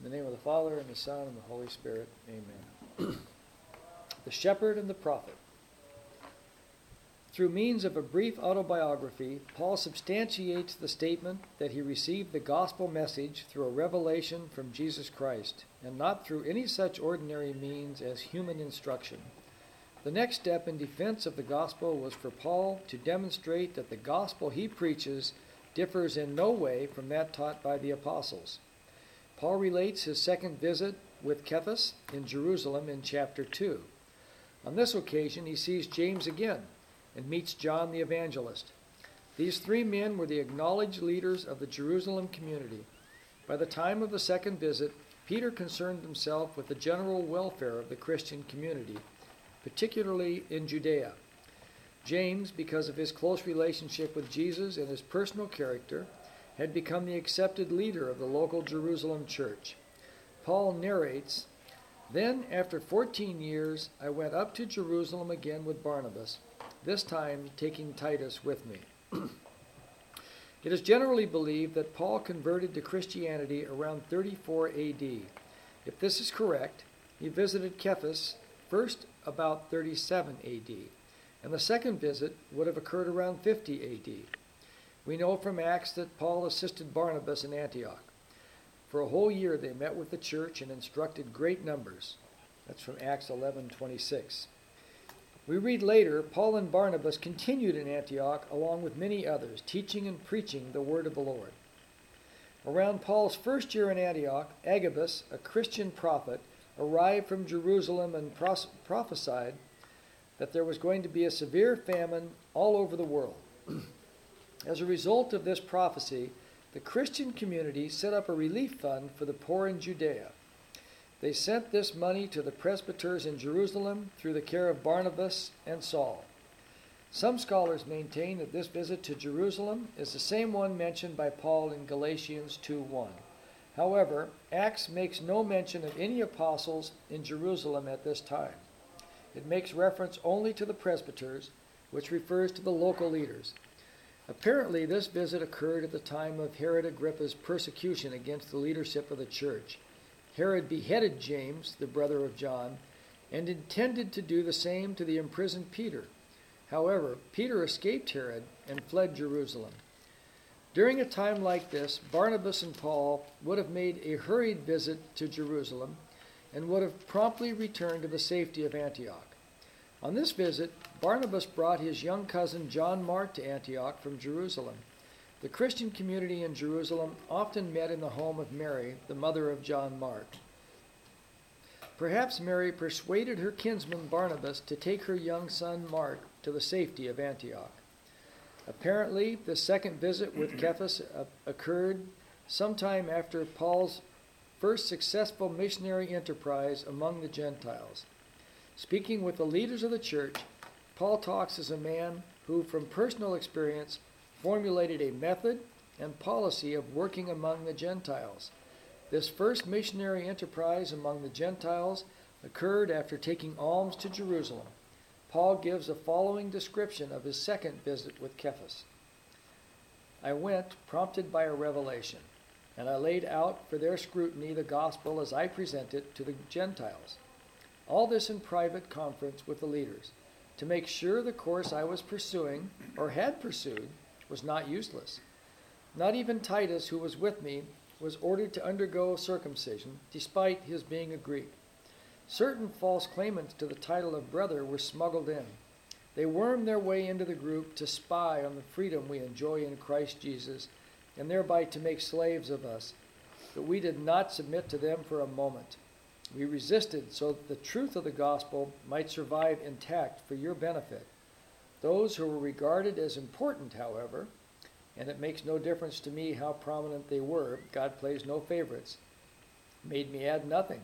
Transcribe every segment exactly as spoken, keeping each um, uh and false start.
In the name of the Father, and the Son, and the Holy Spirit. Amen. The Shepherd and the Prophet. Through means of a brief autobiography, Paul substantiates the statement that he received the gospel message through a revelation from Jesus Christ, and not through any such ordinary means as human instruction. The next step in defense of the gospel was for Paul to demonstrate that the gospel he preaches differs in no way from that taught by the apostles. Paul relates his second visit with Cephas in Jerusalem in chapter two. On this occasion, he sees James again and meets John the evangelist. These three men were the acknowledged leaders of the Jerusalem community. By the time of the second visit, Peter concerned himself with the general welfare of the Christian community, particularly in Judea. James, because of his close relationship with Jesus and his personal character, had become the accepted leader of the local Jerusalem church. Paul narrates, "Then, after fourteen years, I went up to Jerusalem again with Barnabas, this time taking Titus with me." It is generally believed that Paul converted to Christianity around thirty-four A D. If this is correct, he visited Cephas first about thirty-seven A D, and the second visit would have occurred around fifty A D. We know from Acts that Paul assisted Barnabas in Antioch. For a whole year they met with the church and instructed great numbers. That's from Acts eleven twenty-six. We read later, Paul and Barnabas continued in Antioch along with many others, teaching and preaching the word of the Lord. Around Paul's first year in Antioch, Agabus, a Christian prophet, arrived from Jerusalem and pros- prophesied that there was going to be a severe famine all over the world. As a result of this prophecy, the Christian community set up a relief fund for the poor in Judea. They sent this money to the presbyters in Jerusalem through the care of Barnabas and Saul. Some scholars maintain that this visit to Jerusalem is the same one mentioned by Paul in Galatians two one. However, Acts makes no mention of any apostles in Jerusalem at this time. It makes reference only to the presbyters, which refers to the local leaders. Apparently, this visit occurred at the time of Herod Agrippa's persecution against the leadership of the church. Herod beheaded James, the brother of John, and intended to do the same to the imprisoned Peter. However, Peter escaped Herod and fled Jerusalem. During a time like this, Barnabas and Paul would have made a hurried visit to Jerusalem and would have promptly returned to the safety of Antioch. On this visit, Barnabas brought his young cousin John Mark to Antioch from Jerusalem. The Christian community in Jerusalem often met in the home of Mary, the mother of John Mark. Perhaps Mary persuaded her kinsman Barnabas to take her young son Mark to the safety of Antioch. Apparently, the second visit with Cephas occurred sometime after Paul's first successful missionary enterprise among the Gentiles. Speaking with the leaders of the church, Paul talks as a man who, from personal experience, formulated a method and policy of working among the Gentiles. This first missionary enterprise among the Gentiles occurred after taking alms to Jerusalem. Paul gives the following description of his second visit with Cephas. "I went, prompted by a revelation, and I laid out for their scrutiny the gospel as I present it to the Gentiles. All this in private conference with the leaders, to make sure the course I was pursuing, or had pursued, was not useless. Not even Titus, who was with me, was ordered to undergo circumcision, despite his being a Greek. Certain false claimants to the title of brother were smuggled in. They wormed their way into the group to spy on the freedom we enjoy in Christ Jesus, and thereby to make slaves of us. But we did not submit to them for a moment. We resisted so that the truth of the gospel might survive intact for your benefit. Those who were regarded as important, however, and it makes no difference to me how prominent they were, God plays no favorites, made me add nothing.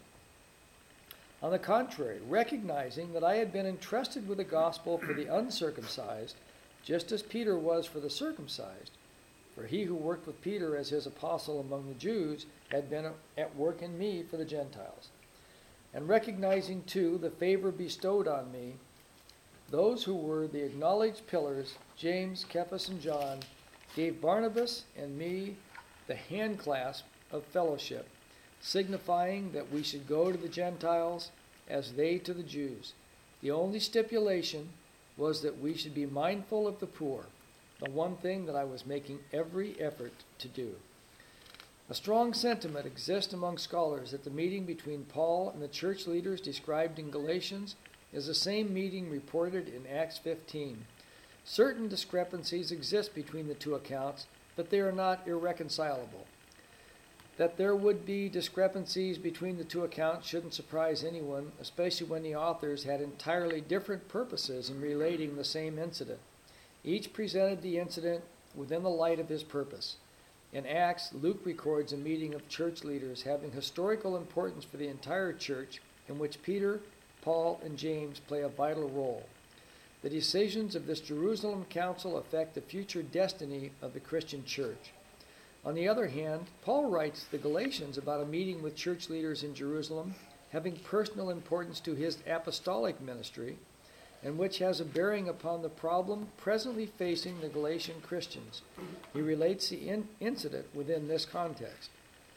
On the contrary, recognizing that I had been entrusted with the gospel for the uncircumcised, just as Peter was for the circumcised, for he who worked with Peter as his apostle among the Jews had been at work in me for the Gentiles. And recognizing, too, the favor bestowed on me, those who were the acknowledged pillars, James, Cephas, and John, gave Barnabas and me the handclasp of fellowship, signifying that we should go to the Gentiles as they to the Jews. The only stipulation was that we should be mindful of the poor, the one thing that I was making every effort to do. A strong sentiment exists among scholars that the meeting between Paul and the church leaders described in Galatians is the same meeting reported in Acts fifteen. Certain discrepancies exist between the two accounts, but they are not irreconcilable. That there would be discrepancies between the two accounts shouldn't surprise anyone, especially when the authors had entirely different purposes in relating the same incident. Each presented the incident within the light of his purpose. In Acts, Luke records a meeting of church leaders having historical importance for the entire church, in which Peter, Paul, and James play a vital role. The decisions of this Jerusalem council affect the future destiny of the Christian church. On the other hand, Paul writes to the Galatians about a meeting with church leaders in Jerusalem having personal importance to his apostolic ministry, and which has a bearing upon the problem presently facing the Galatian Christians. He relates the in- incident within this context.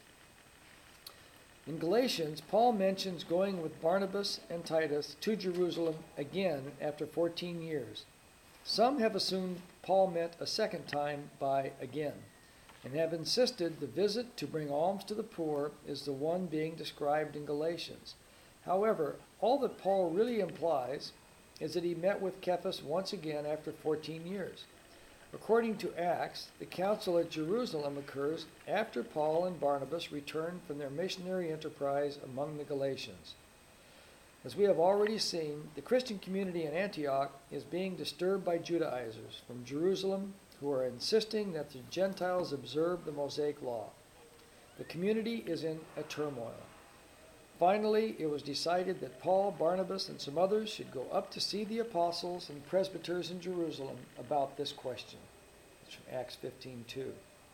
In Galatians, Paul mentions going with Barnabas and Titus to Jerusalem again after fourteen years. Some have assumed Paul meant a second time by again, and have insisted the visit to bring alms to the poor is the one being described in Galatians. However, all that Paul really implies is that he met with Cephas once again after fourteen years. According to Acts, the council at Jerusalem occurs after Paul and Barnabas returned from their missionary enterprise among the Galatians. As we have already seen, the Christian community in Antioch is being disturbed by Judaizers from Jerusalem who are insisting that the Gentiles observe the Mosaic law. The community is in a turmoil. Finally, it was decided that Paul, Barnabas, and some others should go up to see the apostles and presbyters in Jerusalem about this question. It's from Acts fifteen two.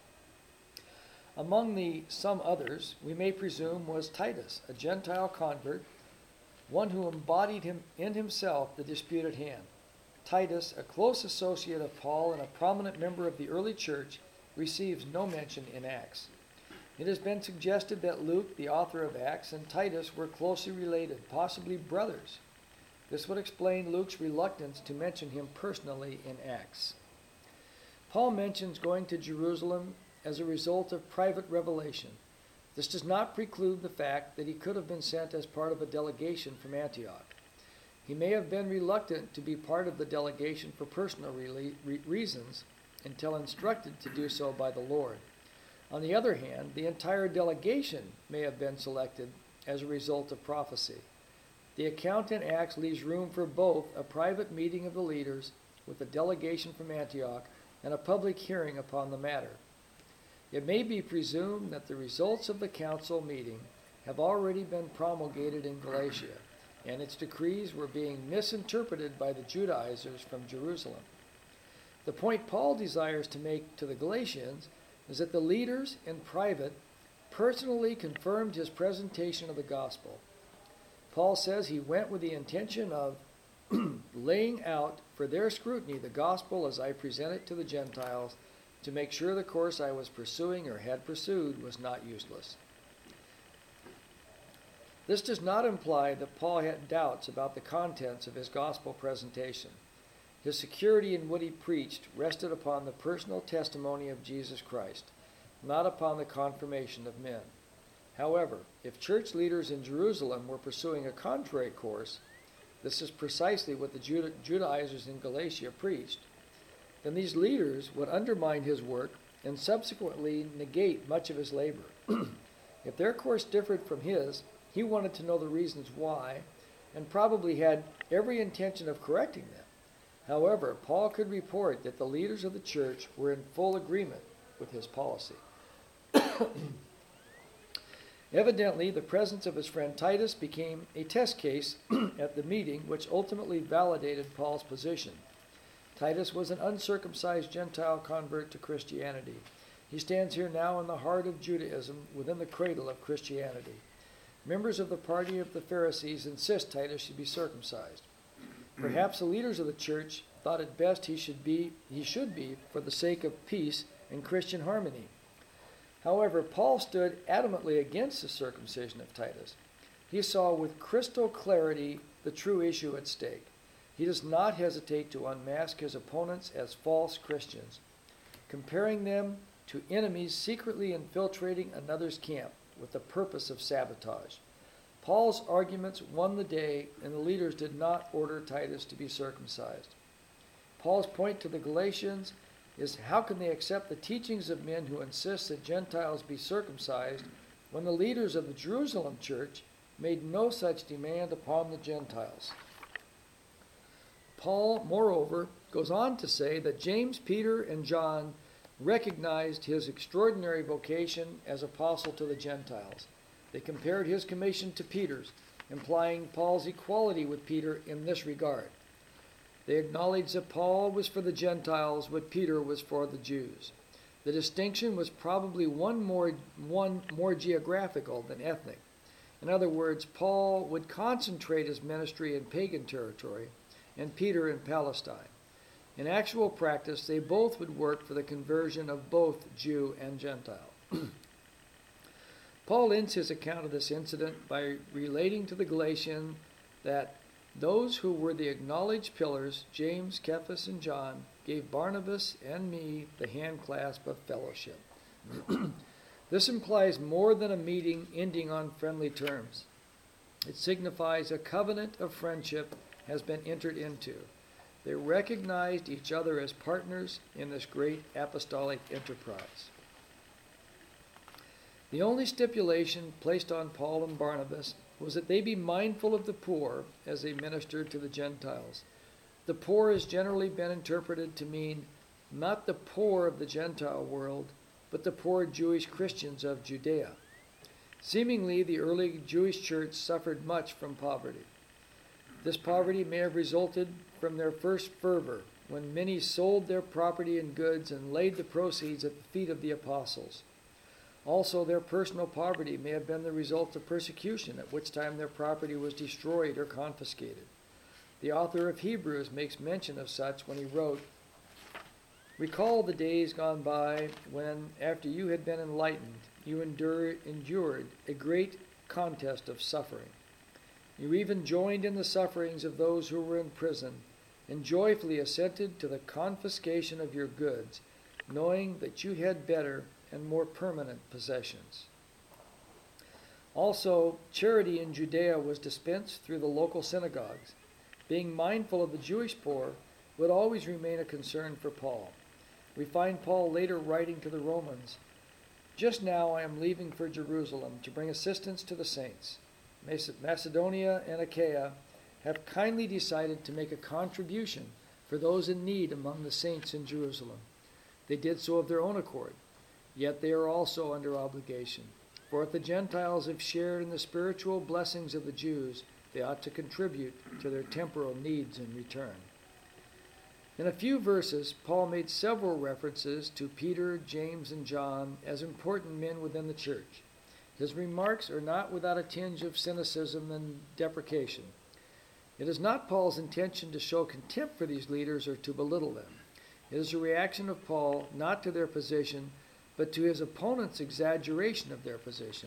Among the some others, we may presume, was Titus, a Gentile convert, one who embodied him in himself the disputed hand. Titus, a close associate of Paul and a prominent member of the early church, receives no mention in Acts. It has been suggested that Luke, the author of Acts, and Titus were closely related, possibly brothers. This would explain Luke's reluctance to mention him personally in Acts. Paul mentions going to Jerusalem as a result of private revelation. This does not preclude the fact that he could have been sent as part of a delegation from Antioch. He may have been reluctant to be part of the delegation for personal re- re- reasons until instructed to do so by the Lord. On the other hand, the entire delegation may have been selected as a result of prophecy. The account in Acts leaves room for both a private meeting of the leaders with a delegation from Antioch and a public hearing upon the matter. It may be presumed that the results of the council meeting have already been promulgated in Galatia, and its decrees were being misinterpreted by the Judaizers from Jerusalem. The point Paul desires to make to the Galatians is that the leaders in private personally confirmed his presentation of the gospel. Paul says he went with the intention of laying out for their scrutiny the gospel as I present it to the Gentiles, to make sure the course I was pursuing or had pursued was not useless. This does not imply that Paul had doubts about the contents of his gospel presentation. His security in what he preached rested upon the personal testimony of Jesus Christ, not upon the confirmation of men. However, if church leaders in Jerusalem were pursuing a contrary course, this is precisely what the Juda- Judaizers in Galatia preached, then these leaders would undermine his work and subsequently negate much of his labor. If their course differed from his, he wanted to know the reasons why, and probably had every intention of correcting them. However, Paul could report that the leaders of the church were in full agreement with his policy. Evidently, the presence of his friend Titus became a test case at the meeting, which ultimately validated Paul's position. Titus was an uncircumcised Gentile convert to Christianity. He stands here now in the heart of Judaism, within the cradle of Christianity. Members of the party of the Pharisees insist Titus should be circumcised. Perhaps the leaders of the church thought it best he should be, he should be, for the sake of peace and Christian harmony. However, Paul stood adamantly against the circumcision of Titus. He saw with crystal clarity the true issue at stake. He does not hesitate to unmask his opponents as false Christians, comparing them to enemies secretly infiltrating another's camp with the purpose of sabotage. Paul's arguments won the day, and the leaders did not order Titus to be circumcised. Paul's point to the Galatians is, how can they accept the teachings of men who insist that Gentiles be circumcised when the leaders of the Jerusalem church made no such demand upon the Gentiles? Paul, moreover, goes on to say that James, Peter, and John recognized his extraordinary vocation as apostle to the Gentiles. They compared his commission to Peter's, implying Paul's equality with Peter in this regard. They acknowledged that Paul was for the Gentiles what Peter was for the Jews. The distinction was probably one more, one more geographical than ethnic. In other words, Paul would concentrate his ministry in pagan territory, and Peter in Palestine. In actual practice, they both would work for the conversion of both Jew and Gentile. Paul ends his account of this incident by relating to the Galatians that those who were the acknowledged pillars, James, Cephas, and John, gave Barnabas and me the handclasp of fellowship. This implies more than a meeting ending on friendly terms. It signifies a covenant of friendship has been entered into. They recognized each other as partners in this great apostolic enterprise. The only stipulation placed on Paul and Barnabas was that they be mindful of the poor as they ministered to the Gentiles. The poor has generally been interpreted to mean not the poor of the Gentile world, but the poor Jewish Christians of Judea. Seemingly, the early Jewish church suffered much from poverty. This poverty may have resulted from their first fervor, when many sold their property and goods and laid the proceeds at the feet of the apostles. Also, their personal poverty may have been the result of persecution, at which time their property was destroyed or confiscated. The author of Hebrews makes mention of such when he wrote, "Recall the days gone by when, after you had been enlightened, you endure, endured a great contest of suffering. You even joined in the sufferings of those who were in prison, and joyfully assented to the confiscation of your goods, knowing that you had better and more permanent possessions." Also, charity in Judea was dispensed through the local synagogues. Being mindful of the Jewish poor would always remain a concern for Paul. We find Paul later writing to the Romans, "Just now I am leaving for Jerusalem to bring assistance to the saints. Macedonia and Achaia have kindly decided to make a contribution for those in need among the saints in Jerusalem. They did so of their own accord, yet they are also under obligation. For if the Gentiles have shared in the spiritual blessings of the Jews, they ought to contribute to their temporal needs in return." In a few verses, Paul made several references to Peter, James, and John as important men within the church. His remarks are not without a tinge of cynicism and deprecation. It is not Paul's intention to show contempt for these leaders or to belittle them. It is a reaction of Paul not to their position, but to his opponent's exaggeration of their position.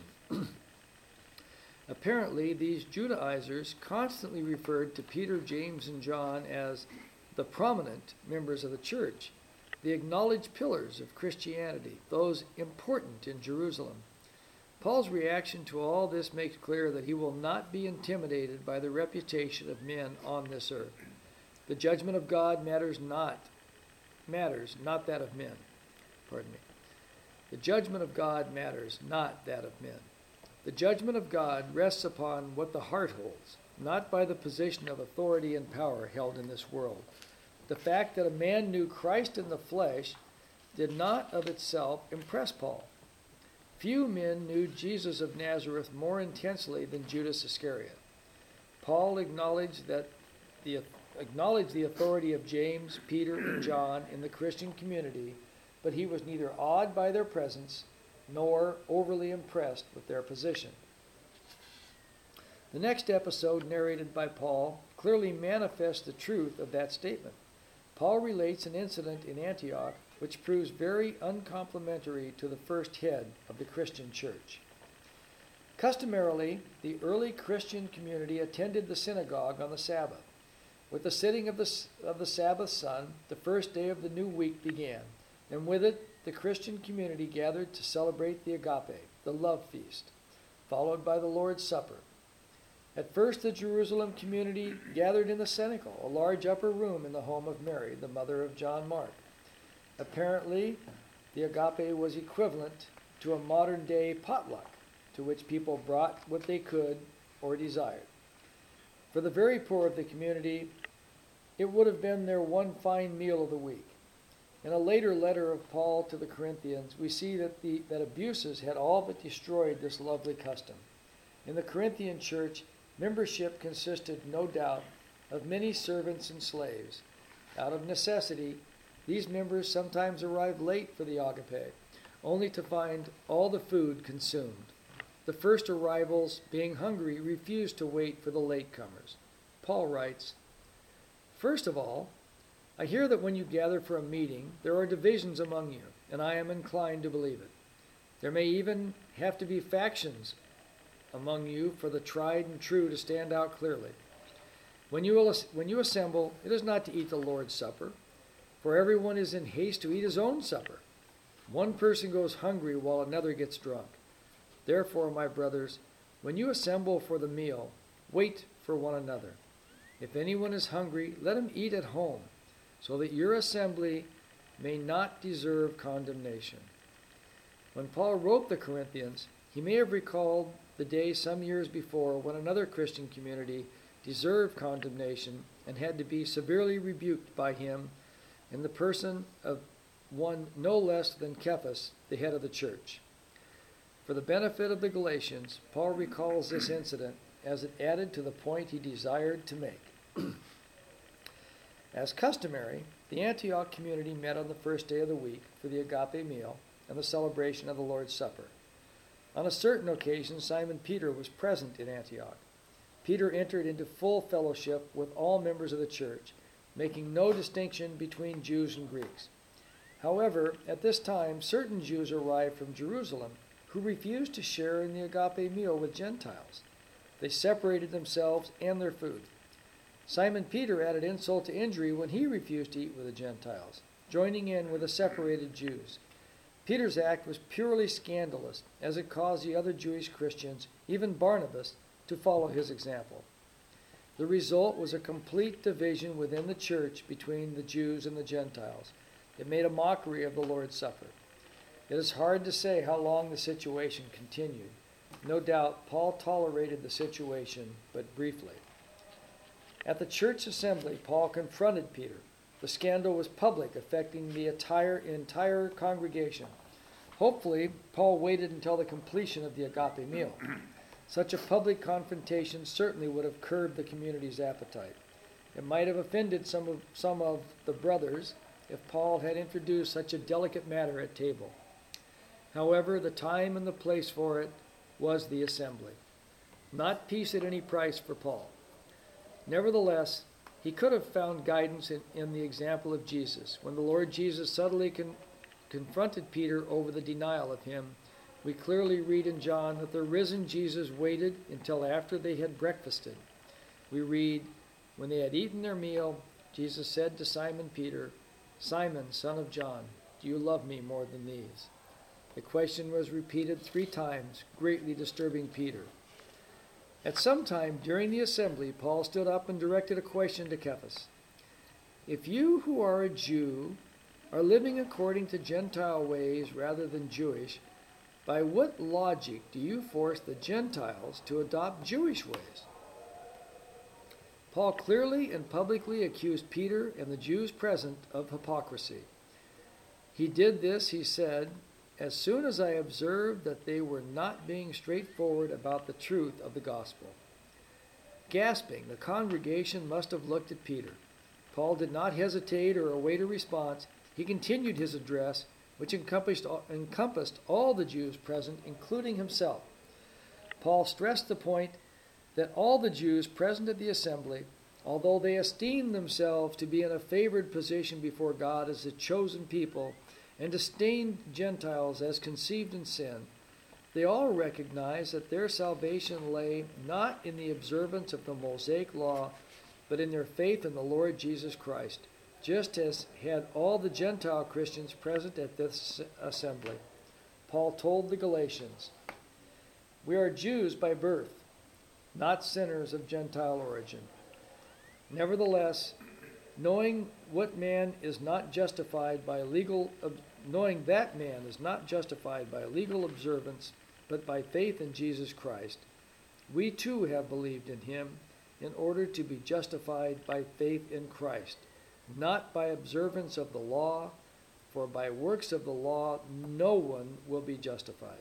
Apparently, these Judaizers constantly referred to Peter, James, and John as the prominent members of the church, the acknowledged pillars of Christianity, those important in Jerusalem. Paul's reaction to all this makes clear that he will not be intimidated by the reputation of men on this earth. The judgment of God matters not, matters not that of men. Pardon me. The judgment of God matters, not that of men. The judgment of God rests upon what the heart holds, not by the position of authority and power held in this world. The fact that a man knew Christ in the flesh did not of itself impress Paul. Few men knew Jesus of Nazareth more intensely than Judas Iscariot. Paul acknowledged that the acknowledged the authority of James, Peter, and John in the Christian community, but he was neither awed by their presence nor overly impressed with their position. The next episode, narrated by Paul, clearly manifests the truth of that statement. Paul relates an incident in Antioch which proves very uncomplimentary to the first head of the Christian church. Customarily, the early Christian community attended the synagogue on the Sabbath. With the setting of the, of the Sabbath sun, the first day of the new week began, and with it, the Christian community gathered to celebrate the agape, the love feast, followed by the Lord's Supper. At first, the Jerusalem community gathered in the cenacle, a large upper room in the home of Mary, the mother of John Mark. Apparently, the agape was equivalent to a modern-day potluck, to which people brought what they could or desired. For the very poor of the community, it would have been their one fine meal of the week. In a later letter of Paul to the Corinthians, we see that, the, that abuses had all but destroyed this lovely custom. In the Corinthian church, membership consisted, no doubt, of many servants and slaves. Out of necessity, these members sometimes arrived late for the agape, only to find all the food consumed. The first arrivals, being hungry, refused to wait for the latecomers. Paul writes, "First of all, I hear that when you gather for a meeting, there are divisions among you, and I am inclined to believe it. There may even have to be factions among you for the tried and true to stand out clearly. When you, will, when you assemble, it is not to eat the Lord's Supper, for everyone is in haste to eat his own supper. One person goes hungry while another gets drunk. Therefore, my brothers, when you assemble for the meal, wait for one another. If anyone is hungry, let him eat at home, so that your assembly may not deserve condemnation." When Paul wrote the Corinthians, he may have recalled the day some years before when another Christian community deserved condemnation and had to be severely rebuked by him in the person of one no less than Cephas, the head of the church. For the benefit of the Galatians, Paul recalls this incident as it added to the point he desired to make. As customary, the Antioch community met on the first day of the week for the agape meal and the celebration of the Lord's Supper. On a certain occasion, Simon Peter was present in Antioch. Peter entered into full fellowship with all members of the church, making no distinction between Jews and Greeks. However, at this time, certain Jews arrived from Jerusalem who refused to share in the agape meal with Gentiles. They separated themselves and their food. Simon Peter added insult to injury when he refused to eat with the Gentiles, joining in with the separated Jews. Peter's act was purely scandalous, as it caused the other Jewish Christians, even Barnabas, to follow his example. The result was a complete division within the church between the Jews and the Gentiles. It made a mockery of the Lord's Supper. It is hard to say how long the situation continued. No doubt, Paul tolerated the situation, but briefly. At the church assembly, Paul confronted Peter. The scandal was public, affecting the entire, entire congregation. Hopefully, Paul waited until the completion of the agape meal. Such a public confrontation certainly would have curbed the community's appetite. It might have offended some of, some of the brothers if Paul had introduced such a delicate matter at table. However, the time and the place for it was the assembly. Not peace at any price for Paul. Nevertheless, he could have found guidance in, in the example of Jesus. When the Lord Jesus subtly con- confronted Peter over the denial of him, we clearly read in John that the risen Jesus waited until after they had breakfasted. We read, "When they had eaten their meal, Jesus said to Simon Peter, 'Simon, son of John, do you love me more than these?' The question was repeated three times, greatly disturbing Peter. At some time during the assembly, Paul stood up and directed a question to Cephas. "If you who are a Jew are living according to Gentile ways rather than Jewish, by what logic do you force the Gentiles to adopt Jewish ways?" Paul clearly and publicly accused Peter and the Jews present of hypocrisy. He did this, he said, as soon as I observed that they were not being straightforward about the truth of the gospel. Gasping, the congregation must have looked at Peter. Paul did not hesitate or await a response. He continued his address, which encompassed, encompassed all the Jews present, including himself. Paul stressed the point that all the Jews present at the assembly, although they esteemed themselves to be in a favored position before God as a chosen people, and disdained Gentiles as conceived in sin, they all recognized that their salvation lay not in the observance of the Mosaic law, but in their faith in the Lord Jesus Christ, just as had all the Gentile Christians present at this assembly. Paul told the Galatians, "We are Jews by birth, not sinners of Gentile origin. Nevertheless, knowing what man is not justified by legal, knowing that man is not justified by legal observance, but by faith in Jesus Christ, we too have believed in him in order to be justified by faith in Christ, not by observance of the law, for by works of the law no one will be justified."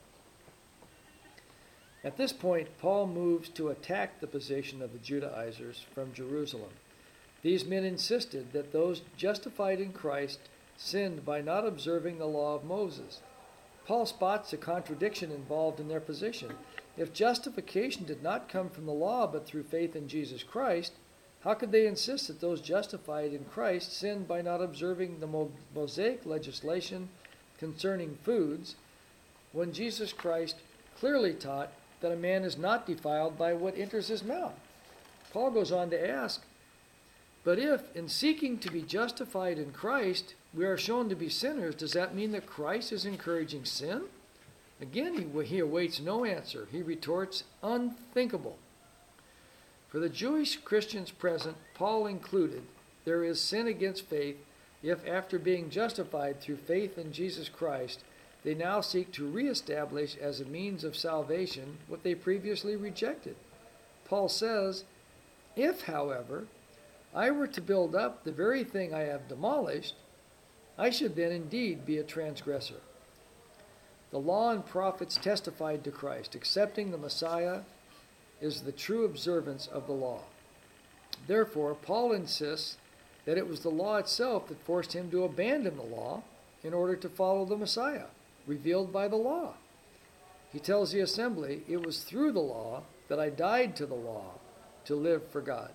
At this point, Paul moves to attack the position of the Judaizers from Jerusalem. These men insisted that those justified in Christ sinned by not observing the law of Moses. Paul spots a contradiction involved in their position. If justification did not come from the law but through faith in Jesus Christ, how could they insist that those justified in Christ sinned by not observing the Mosaic legislation concerning foods, when Jesus Christ clearly taught that a man is not defiled by what enters his mouth? Paul goes on to ask, "But if, in seeking to be justified in Christ, we are shown to be sinners, does that mean that Christ is encouraging sin?" Again, he, he awaits no answer. He retorts, "Unthinkable." For the Jewish Christians present, Paul included, there is sin against faith if, after being justified through faith in Jesus Christ, they now seek to reestablish as a means of salvation what they previously rejected. Paul says, "If, however, I were to build up the very thing I have demolished, I should then indeed be a transgressor." The law and prophets testified to Christ. Accepting the Messiah is the true observance of the law. Therefore, Paul insists that it was the law itself that forced him to abandon the law in order to follow the Messiah, revealed by the law. He tells the assembly, "It was through the law that I died to the law to live for God."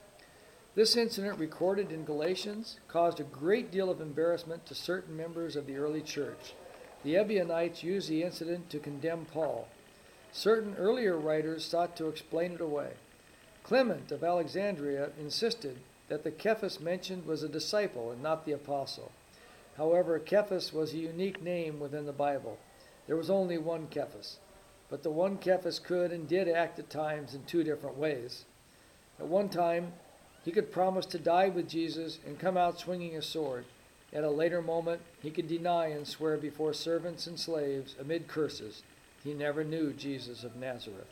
This incident, recorded in Galatians, caused a great deal of embarrassment to certain members of the early church. The Ebionites used the incident to condemn Paul. Certain earlier writers sought to explain it away. Clement of Alexandria insisted that the Cephas mentioned was a disciple and not the apostle. However, Cephas was a unique name within the Bible. There was only one Cephas, but the one Cephas could and did act at times in two different ways. At one time, he could promise to die with Jesus and come out swinging a sword. At a later moment, he could deny and swear before servants and slaves amid curses he never knew Jesus of Nazareth.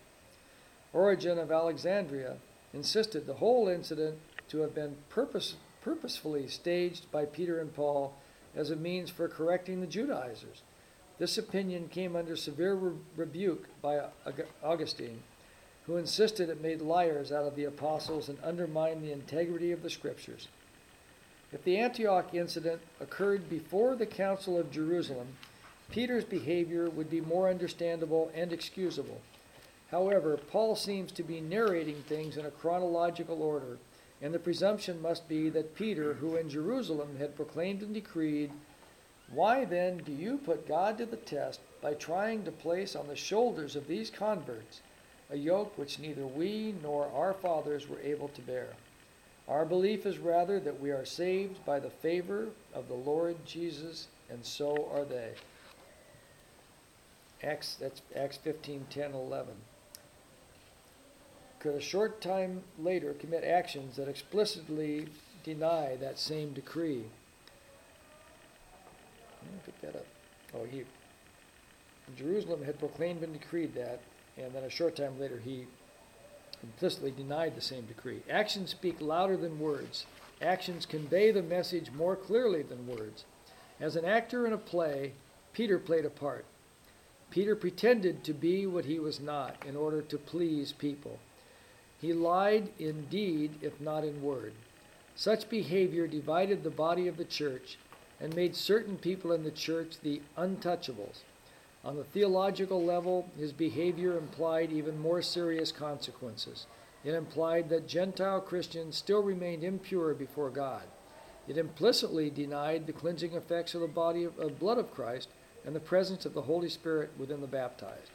Origen of Alexandria insisted the whole incident to have been purpose, purposefully staged by Peter and Paul as a means for correcting the Judaizers. This opinion came under severe re- rebuke by Augustine, who insisted it made liars out of the apostles and undermined the integrity of the Scriptures. If the Antioch incident occurred before the Council of Jerusalem, Peter's behavior would be more understandable and excusable. However, Paul seems to be narrating things in a chronological order, and the presumption must be that Peter, who in Jerusalem had proclaimed and decreed, "Why then do you put God to the test by trying to place on the shoulders of these converts a yoke which neither we nor our fathers were able to bear? Our belief is rather that we are saved by the favor of the Lord Jesus, and so are they." Acts, that's Acts fifteen, ten, eleven. Could a short time later commit actions that explicitly deny that same decree. Let me pick that up. Oh, he, Jerusalem had proclaimed and decreed that, and then a short time later he implicitly denied the same decree. Actions speak louder than words. Actions convey the message more clearly than words. As an actor in a play, Peter played a part. Peter pretended to be what he was not in order to please people. He lied in deed, if not in word. Such behavior divided the body of the church and made certain people in the church the untouchables. On the theological level, his behavior implied even more serious consequences. It implied that Gentile Christians still remained impure before God. It implicitly denied the cleansing effects of the body of, of blood of Christ and the presence of the Holy Spirit within the baptized.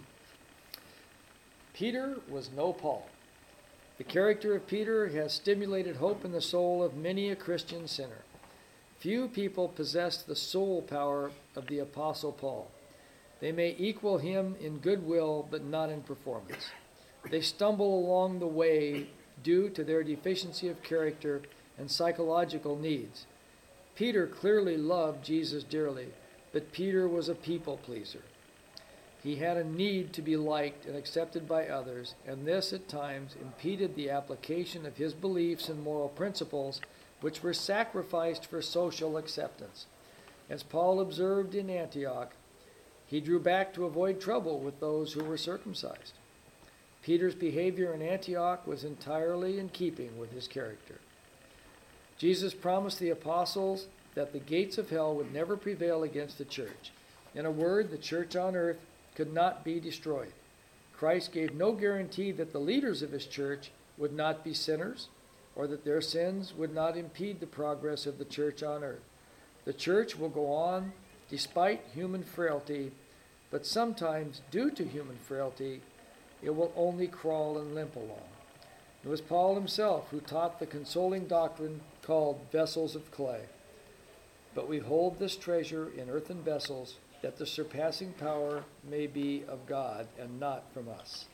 Peter was no Paul. The character of Peter has stimulated hope in the soul of many a Christian sinner. Few people possess the soul power of the Apostle Paul. They may equal him in goodwill, but not in performance. They stumble along the way due to their deficiency of character and psychological needs. Peter clearly loved Jesus dearly, but Peter was a people pleaser. He had a need to be liked and accepted by others, and this at times impeded the application of his beliefs and moral principles, which were sacrificed for social acceptance. As Paul observed in Antioch, he drew back to avoid trouble with those who were circumcised. Peter's behavior in Antioch was entirely in keeping with his character. Jesus promised the apostles that the gates of hell would never prevail against the church. In a word, the church on earth could not be destroyed. Christ gave no guarantee that the leaders of his church would not be sinners, or that their sins would not impede the progress of the church on earth. The church will go on despite human frailty, but sometimes, due to human frailty, it will only crawl and limp along. It was Paul himself who taught the consoling doctrine called vessels of clay. But we hold this treasure in earthen vessels, that the surpassing power may be of God and not from us.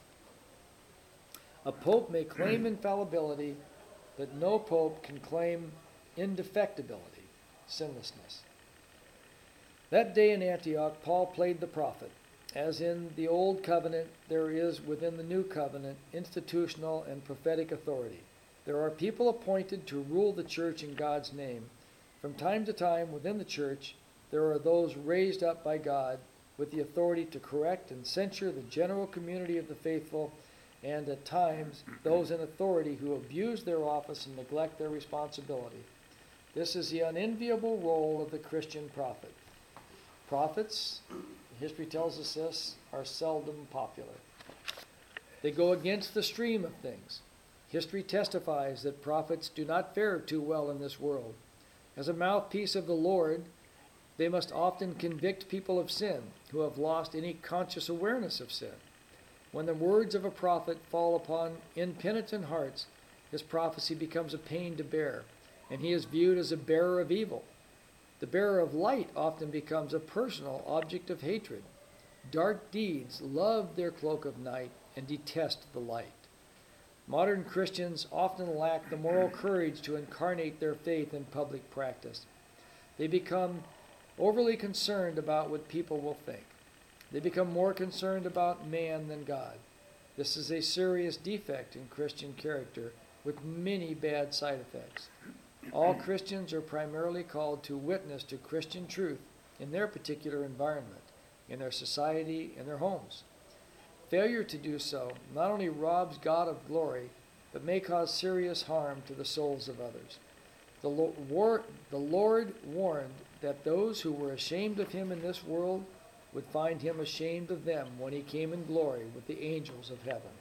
A pope may claim infallibility, but no pope can claim indefectibility, sinlessness. That day in Antioch, Paul played the prophet. As in the Old Covenant, there is within the New Covenant institutional and prophetic authority. There are people appointed to rule the church in God's name. From time to time within the church, there are those raised up by God with the authority to correct and censure the general community of the faithful, and at times those in authority who abuse their office and neglect their responsibility. This is the unenviable role of the Christian prophet. Prophets, history tells us this, are seldom popular. They go against the stream of things. History testifies that prophets do not fare too well in this world. As a mouthpiece of the Lord, they must often convict people of sin who have lost any conscious awareness of sin. When the words of a prophet fall upon impenitent hearts, his prophecy becomes a pain to bear, and he is viewed as a bearer of evil. The bearer of light often becomes a personal object of hatred. Dark deeds love their cloak of night and detest the light. Modern Christians often lack the moral courage to incarnate their faith in public practice. They become overly concerned about what people will think. They become more concerned about man than God. This is a serious defect in Christian character with many bad side effects. All Christians are primarily called to witness to Christian truth in their particular environment, in their society, in their homes. Failure to do so not only robs God of glory, but may cause serious harm to the souls of others. The Lord, the Lord warned that those who were ashamed of him in this world would find him ashamed of them when he came in glory with the angels of heaven.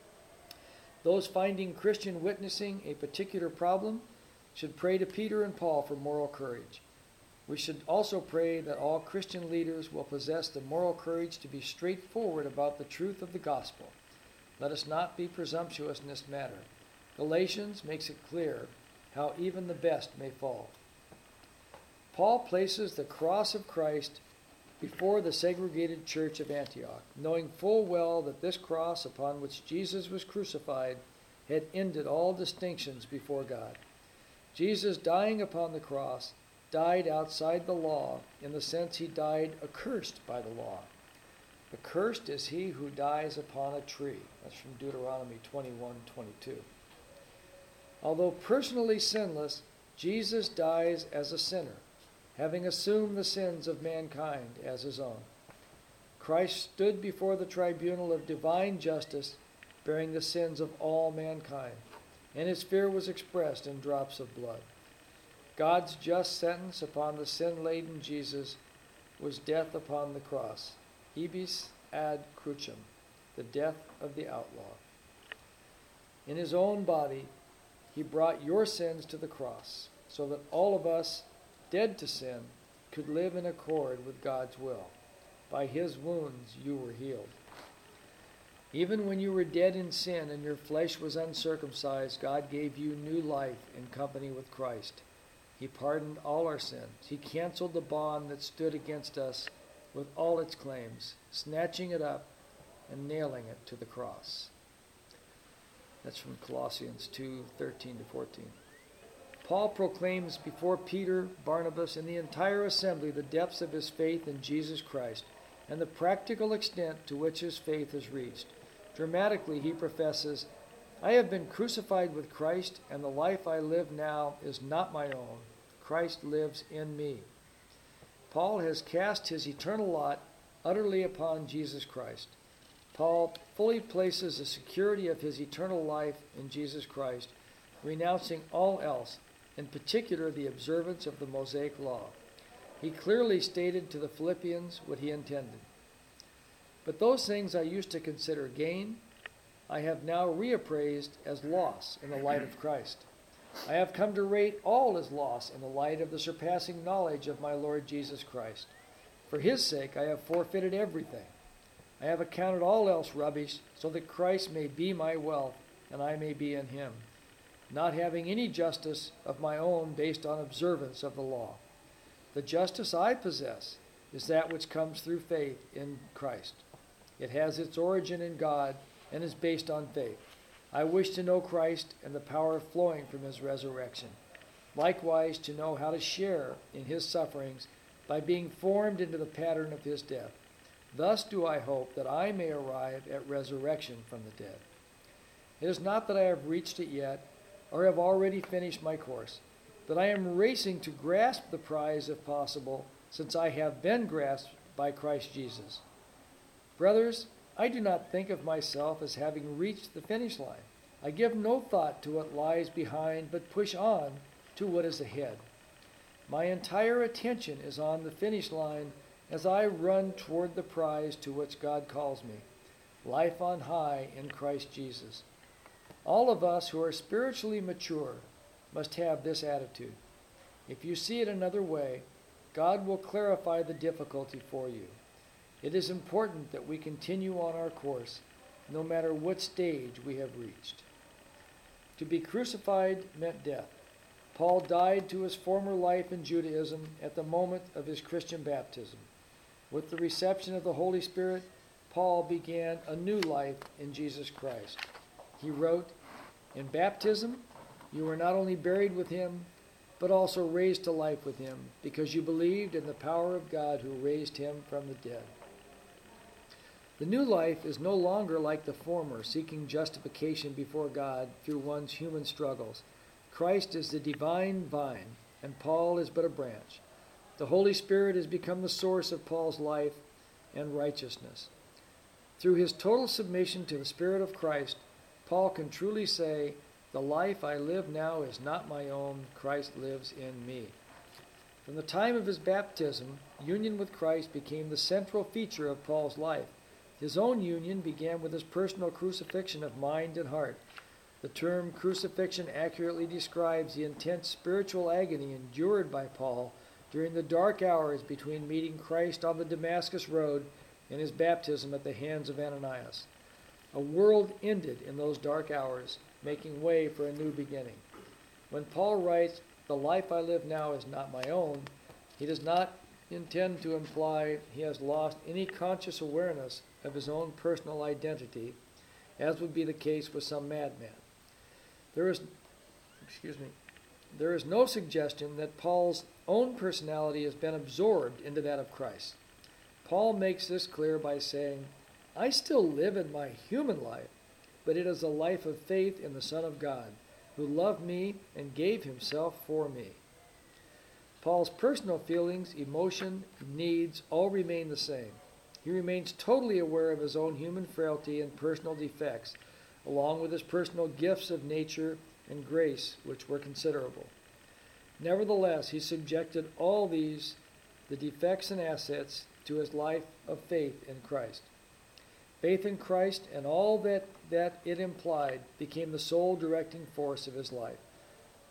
Those finding Christian witnessing a particular problem should pray to Peter and Paul for moral courage. We should also pray that all Christian leaders will possess the moral courage to be straightforward about the truth of the gospel. Let us not be presumptuous in this matter. Galatians makes it clear how even the best may fall. Paul places the cross of Christ before the segregated church of Antioch, knowing full well that this cross upon which Jesus was crucified had ended all distinctions before God. Jesus, dying upon the cross, died outside the law in the sense he died accursed by the law. Accursed is he who dies upon a tree. That's from Deuteronomy twenty-one twenty-two. Although personally sinless, Jesus dies as a sinner, having assumed the sins of mankind as his own. Christ stood before the tribunal of divine justice, bearing the sins of all mankind, and his fear was expressed in drops of blood. God's just sentence upon the sin-laden Jesus was death upon the cross, ibis ad crucem, the death of the outlaw. In his own body, he brought your sins to the cross, so that all of us, dead to sin, could live in accord with God's will. By his wounds you were healed. Even when you were dead in sin and your flesh was uncircumcised, God gave you new life in company with Christ. He pardoned all our sins. He canceled the bond that stood against us with all its claims, snatching it up and nailing it to the cross. That's from Colossians two, thirteen to fourteen. Paul proclaims before Peter, Barnabas, and the entire assembly the depths of his faith in Jesus Christ and the practical extent to which his faith has reached. Dramatically, he professes, I have been crucified with Christ, and the life I live now is not my own. Christ lives in me. Paul has cast his eternal lot utterly upon Jesus Christ. Paul fully places the security of his eternal life in Jesus Christ, renouncing all else, in particular the observance of the Mosaic law. He clearly stated to the Philippians what he intended. But those things I used to consider gain, I have now reappraised as loss in the light of Christ. I have come to rate all as loss in the light of the surpassing knowledge of my Lord Jesus Christ. For his sake I have forfeited everything. I have accounted all else rubbish, so that Christ may be my wealth, and I may be in him, not having any justice of my own based on observance of the law. The justice I possess is that which comes through faith in Christ. It has its origin in God and is based on faith. I wish to know Christ and the power flowing from his resurrection. Likewise, to know how to share in his sufferings by being formed into the pattern of his death. Thus do I hope that I may arrive at resurrection from the dead. It is not that I have reached it yet, or have already finished my course, but I am racing to grasp the prize if possible, since I have been grasped by Christ Jesus. Brothers, I do not think of myself as having reached the finish line. I give no thought to what lies behind, but push on to what is ahead. My entire attention is on the finish line as I run toward the prize to which God calls me, life on high in Christ Jesus. All of us who are spiritually mature must have this attitude. If you see it another way, God will clarify the difficulty for you. It is important that we continue on our course, no matter what stage we have reached. To be crucified meant death. Paul died to his former life in Judaism at the moment of his Christian baptism. With the reception of the Holy Spirit, Paul began a new life in Jesus Christ. He wrote, in baptism, you were not only buried with him, but also raised to life with him, because you believed in the power of God who raised him from the dead. The new life is no longer like the former, seeking justification before God through one's human struggles. Christ is the divine vine, and Paul is but a branch. The Holy Spirit has become the source of Paul's life and righteousness. Through his total submission to the Spirit of Christ, Paul can truly say, the life I live now is not my own, Christ lives in me. From the time of his baptism, union with Christ became the central feature of Paul's life. His own union began with his personal crucifixion of mind and heart. The term crucifixion accurately describes the intense spiritual agony endured by Paul during the dark hours between meeting Christ on the Damascus road and his baptism at the hands of Ananias. A world ended in those dark hours, making way for a new beginning. When Paul writes, the life I live now is not my own, he does not intend to imply he has lost any conscious awareness of his own personal identity, as would be the case with some madman. There is, excuse me, there is no suggestion that Paul's own personality has been absorbed into that of Christ. Paul makes this clear by saying, I still live in my human life, but it is a life of faith in the Son of God, who loved me and gave himself for me. Paul's personal feelings, emotion, needs all remain the same. He remains totally aware of his own human frailty and personal defects, along with his personal gifts of nature and grace, which were considerable. Nevertheless, he subjected all these, the defects and assets, to his life of faith in Christ. Faith in Christ and all that, that it implied became the sole directing force of his life.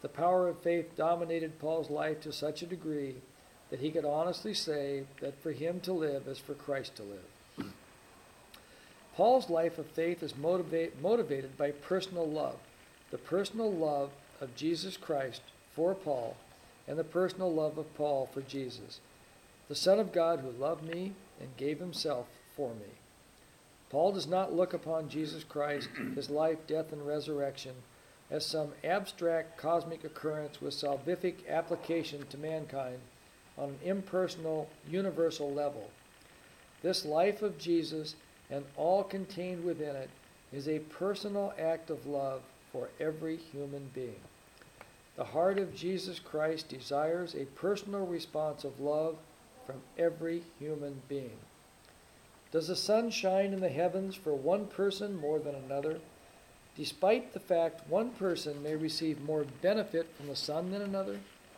The power of faith dominated Paul's life to such a degree that he could honestly say that for him to live is for Christ to live. Paul's life of faith is motivate, motivated by personal love, the personal love of Jesus Christ for Paul, and the personal love of Paul for Jesus, the Son of God who loved me and gave himself for me. Paul does not look upon Jesus Christ, his life, death, and resurrection, as some abstract cosmic occurrence with salvific application to mankind on an impersonal, universal level. This life of Jesus and all contained within it is a personal act of love for every human being. The heart of Jesus Christ desires a personal response of love from every human being. Does the sun shine in the heavens for one person more than another, despite the fact one person may receive more benefit from the sun than another?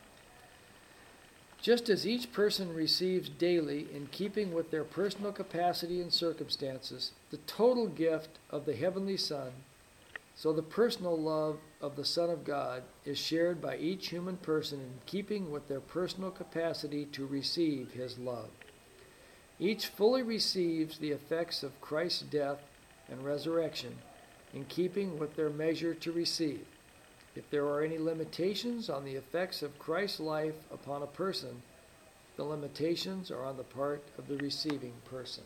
Just as each person receives daily, in keeping with their personal capacity and circumstances, the total gift of the heavenly Son, so the personal love of the Son of God is shared by each human person in keeping with their personal capacity to receive his love. Each fully receives the effects of Christ's death and resurrection in keeping with their measure to receive. If there are any limitations on the effects of Christ's life upon a person, the limitations are on the part of the receiving person.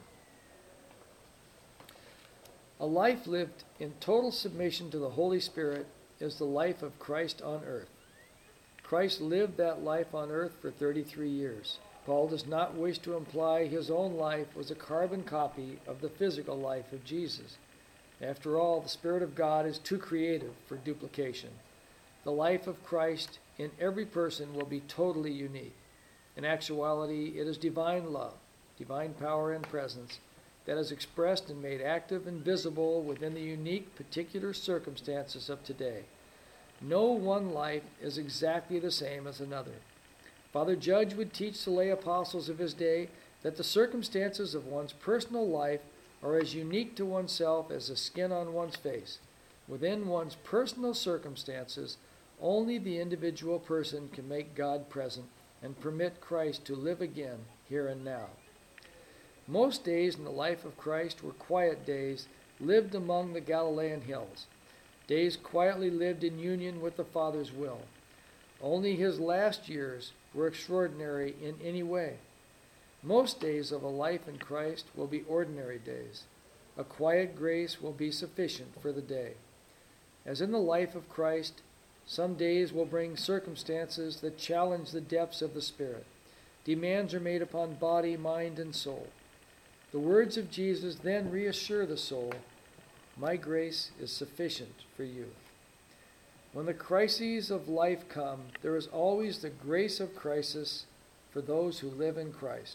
A life lived in total submission to the Holy Spirit is the life of Christ on earth. Christ lived that life on earth for thirty-three years. Paul does not wish to imply his own life was a carbon copy of the physical life of Jesus. After all, the Spirit of God is too creative for duplication. The life of Christ in every person will be totally unique. In actuality, it is divine love, divine power and presence that is expressed and made active and visible within the unique particular circumstances of today. No one life is exactly the same as another. Father Judge would teach the lay apostles of his day that the circumstances of one's personal life are as unique to oneself as the skin on one's face. Within one's personal circumstances, only the individual person can make God present and permit Christ to live again here and now. Most days in the life of Christ were quiet days lived among the Galilean hills, days quietly lived in union with the Father's will. Only his last years were extraordinary in any way. Most days of a life in Christ will be ordinary days. A quiet grace will be sufficient for the day. As in the life of Christ, some days will bring circumstances that challenge the depths of the spirit. Demands are made upon body, mind, and soul. The words of Jesus then reassure the soul, "My grace is sufficient for you." When the crises of life come, there is always the grace of crisis for those who live in Christ.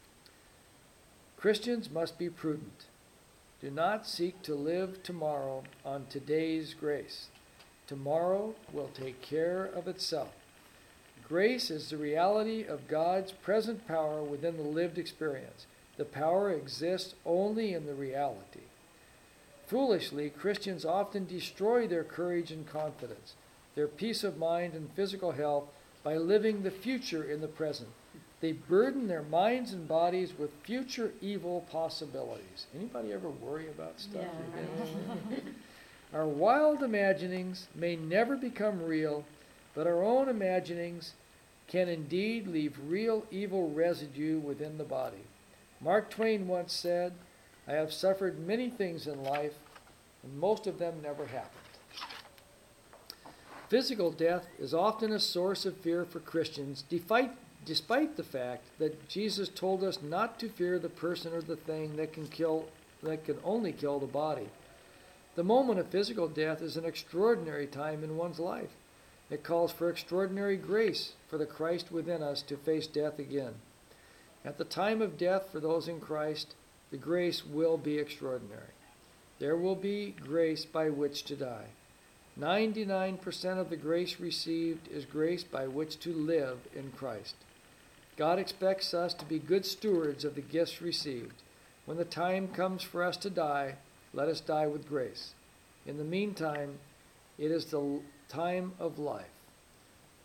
Christians must be prudent. Do not seek to live tomorrow on today's grace. Tomorrow will take care of itself. Grace is the reality of God's present power within the lived experience. The power exists only in the reality. Foolishly, Christians often destroy their courage and confidence, their peace of mind and physical health by living the future in the present. They burden their minds and bodies with future evil possibilities. Anybody ever worry about stuff? Yeah. Our wild imaginings may never become real, but our own imaginings can indeed leave real evil residue within the body. Mark Twain once said, "I have suffered many things in life, and most of them never happened." Physical death is often a source of fear for Christians, despite, despite the fact that Jesus told us not to fear the person or the thing that can kill, that can only kill the body. The moment of physical death is an extraordinary time in one's life. It calls for extraordinary grace for the Christ within us to face death again. At the time of death for those in Christ, the grace will be extraordinary. There will be grace by which to die. ninety-nine percent of the grace received is grace by which to live in Christ. God expects us to be good stewards of the gifts received. When the time comes for us to die, let us die with grace. In the meantime, it is the time of life.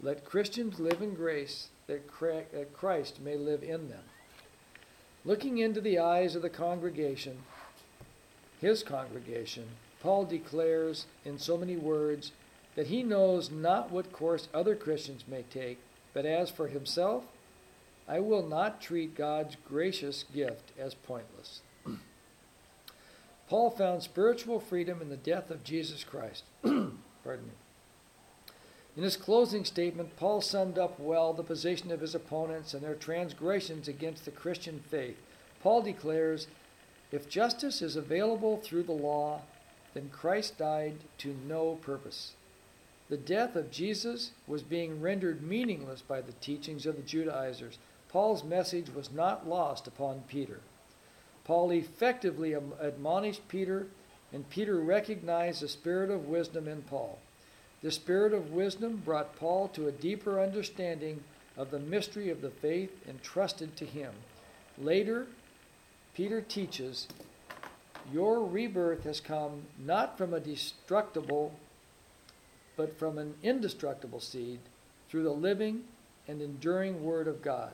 Let Christians live in grace that Christ may live in them. Looking into the eyes of the congregation, his congregation, Paul declares in so many words that he knows not what course other Christians may take, but as for himself, I will not treat God's gracious gift as pointless. Paul found spiritual freedom in the death of Jesus Christ. Pardon me. In his closing statement, Paul summed up well the position of his opponents and their transgressions against the Christian faith. Paul declares, if justice is available through the law, then Christ died to no purpose. The death of Jesus was being rendered meaningless by the teachings of the Judaizers. Paul's message was not lost upon Peter. Paul effectively admonished Peter, and Peter recognized the spirit of wisdom in Paul. The spirit of wisdom brought Paul to a deeper understanding of the mystery of the faith entrusted to him. Later, Peter teaches, your rebirth has come not from a destructible, but from an indestructible seed through the living and enduring Word of God.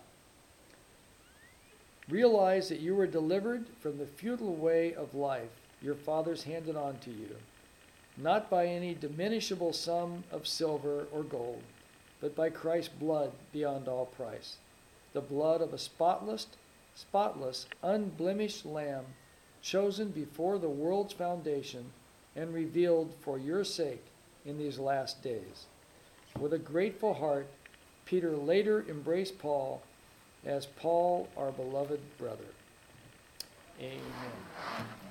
Realize that you were delivered from the futile way of life your fathers handed on to you, not by any diminishable sum of silver or gold, but by Christ's blood beyond all price, the blood of a spotless, spotless, unblemished Lamb, chosen before the world's foundation and revealed for your sake in these last days. With a grateful heart, Peter later embraced Paul as Paul, our beloved brother. Amen.